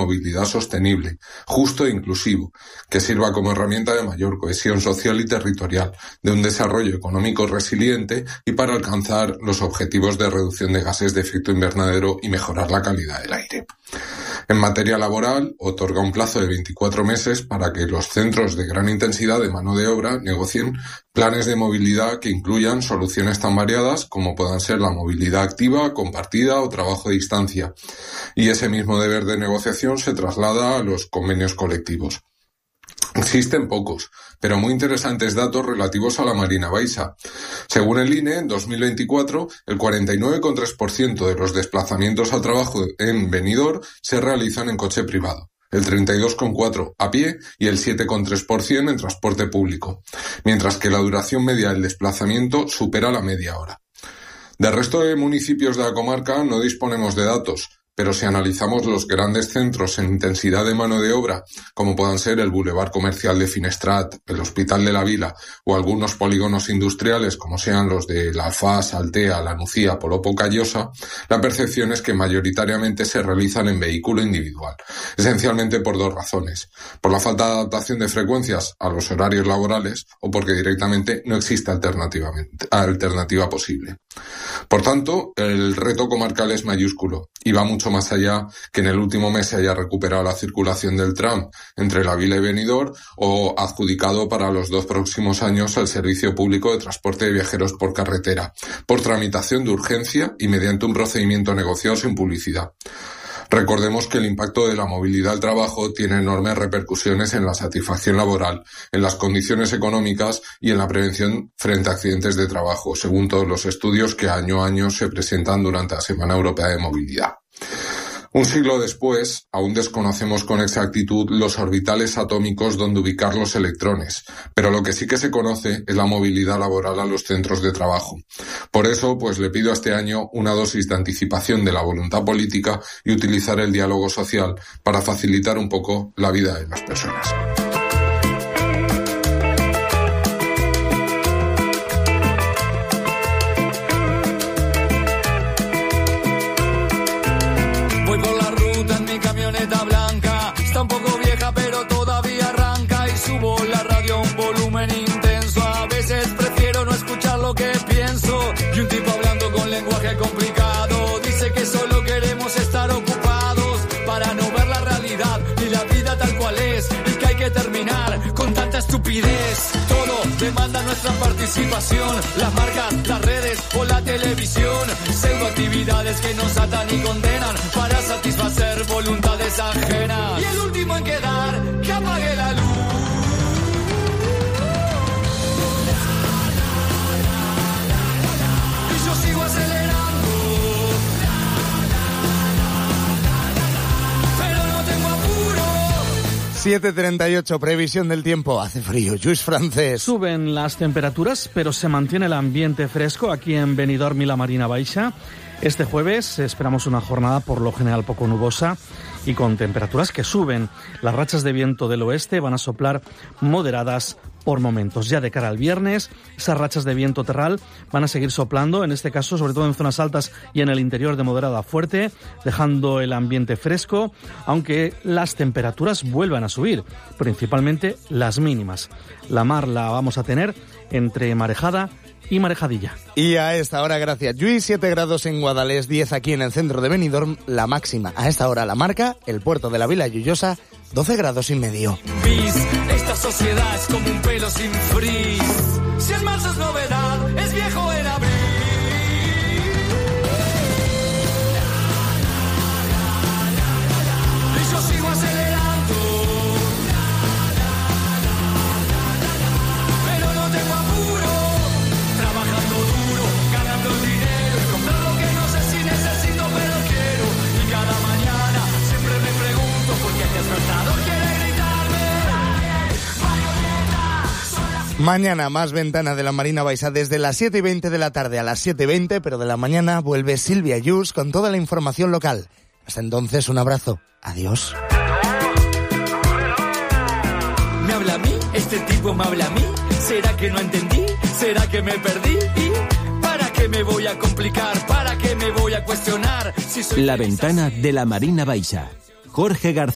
movilidad sostenible, justo e inclusivo, que sirva como herramienta de mayor cohesión social y territorial, de un desarrollo económico resiliente y para alcanzar los objetivos de reducción de gases de efecto invernadero y mejorar la calidad del aire. En materia laboral, otorga un plazo de 24 meses para que los centros de gran intensidad de mano de obra negocien planes de movilidad que incluyan soluciones tan variadas como puedan ser la movilidad activa, compartida o trabajo a distancia. Y ese mismo deber de negociación se traslada a los convenios colectivos. Existen pocos, pero muy interesantes datos relativos a la Marina Baixa. Según el INE, en 2024, el 49,3% de los desplazamientos a trabajo en Benidorm se realizan en coche privado, el 32,4% a pie y el 7,3% en transporte público, mientras que la duración media del desplazamiento supera la media hora. Del resto de municipios de la comarca no disponemos de datos, pero si analizamos los grandes centros en intensidad de mano de obra, como puedan ser el Boulevard Comercial de Finestrat, el Hospital de la Vila o algunos polígonos industriales como sean los de La Alfaz, Altea, La Nucía, Polopo, Callosa, la percepción es que mayoritariamente se realizan en vehículo individual, esencialmente por dos razones: por la falta de adaptación de frecuencias a los horarios laborales o porque directamente no existe alternativa posible. Por tanto, el reto comarcal es mayúsculo y va mucho más allá que en el último mes se haya recuperado la circulación del tram entre la Vila y Benidorm o adjudicado para los 2 próximos años el servicio público de transporte de viajeros por carretera, por tramitación de urgencia y mediante un procedimiento negociado sin publicidad. Recordemos que el impacto de la movilidad al trabajo tiene enormes repercusiones en la satisfacción laboral, en las condiciones económicas y en la prevención frente a accidentes de trabajo, según todos los estudios que año a año se presentan durante la Semana Europea de Movilidad. Un siglo después, aún desconocemos con exactitud los orbitales atómicos donde ubicar los electrones, pero lo que sí que se conoce es la movilidad laboral a los centros de trabajo. Por eso, le pido este año una dosis de anticipación de la voluntad política y utilizar el diálogo social para facilitar un poco la vida de las personas. Complicado, dice que solo queremos estar ocupados para no ver la realidad y la vida tal cual es, y que hay que terminar con tanta estupidez. Todo demanda nuestra participación, las marcas, las redes o la televisión, pseudoactividades que nos atan y condenan para satisfacer voluntades ajenas. Y el último en quedar, que apague la luz. 7:38, previsión del tiempo. Hace frío, Lluís Francés. Suben las temperaturas, pero se mantiene el ambiente fresco aquí en Benidorm y la Marina Baixa. Este jueves esperamos una jornada por lo general poco nubosa y con temperaturas que suben. Las rachas de viento del oeste van a soplar moderadas por momentos. Ya de cara al viernes, esas rachas de viento terral van a seguir soplando, en este caso sobre todo en zonas altas y en el interior de moderada a fuerte, dejando el ambiente fresco, aunque las temperaturas vuelvan a subir, principalmente las mínimas. La mar la vamos a tener entre marejada y marejadilla. Y a esta hora, gracias Lluís, 7 grados en Guadalest, 10 aquí en el centro de Benidorm, la máxima. A esta hora la marca, el puerto de la Vila Llullosa, 12 grados y medio. Esta sociedad es como un pelo sin frizz. Si el marzo es novedad, es viejo en abril. Y yo sigo acelerando, pero no tengo apuro. Trabajando duro, ganando dinero y comprar lo que no sé si necesito, pero quiero. Y cada mañana siempre me pregunto por qué el despertador quiere gritarme. Mañana más ventana de la Marina Baixa desde las 7:20 de la tarde a las 7:20, pero de la mañana vuelve Silvia Lluís con toda la información local. Hasta entonces, un abrazo. Adiós. ¿Me habla a mí? ¿Este tipo me habla a mí? ¿Será que no entendí? ¿Será que me perdí? ¿Y para qué me voy a complicar? ¿Para qué me voy a cuestionar? Si soy La ventana de la Marina Baixa. Jorge García.